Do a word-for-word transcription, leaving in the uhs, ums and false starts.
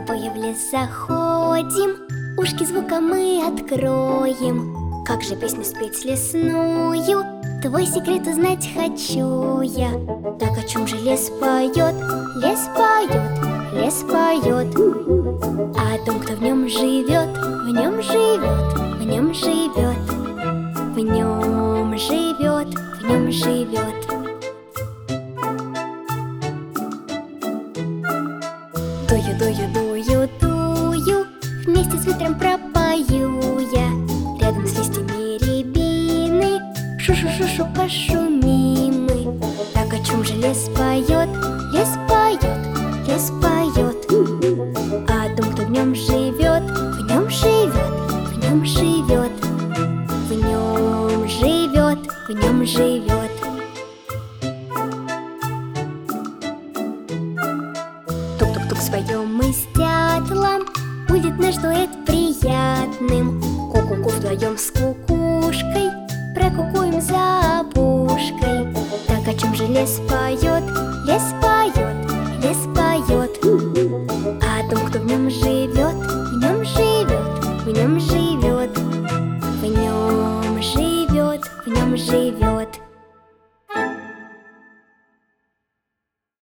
тобой в лес заходим, ушки звука мы откроем. Как же песню спеть лесную, твой секрет узнать хочу я. Так о чем же лес поет? Лес поет, лес поет о том, кто в нем живет, в нем живет, в нем живет, в нем живет, в нем живет. Дую, дую, дую, дую, вместе с ветром пропою я. Рядом с листьями рябины шу-шу-шу-шу пошумим мы. Так о чем же лес поет? Лес поет, лес поет о том, кто в нем живет, в нем живет, в нем живет, в нем живет, в нем живет. Тук-тук-тук своем мы с дятлом, будет наш дуэт приятным. Ку-ку-ку вдвоем с кукушкой, прокукуем за опушкой. Так о чем же лес поет? Лес поет.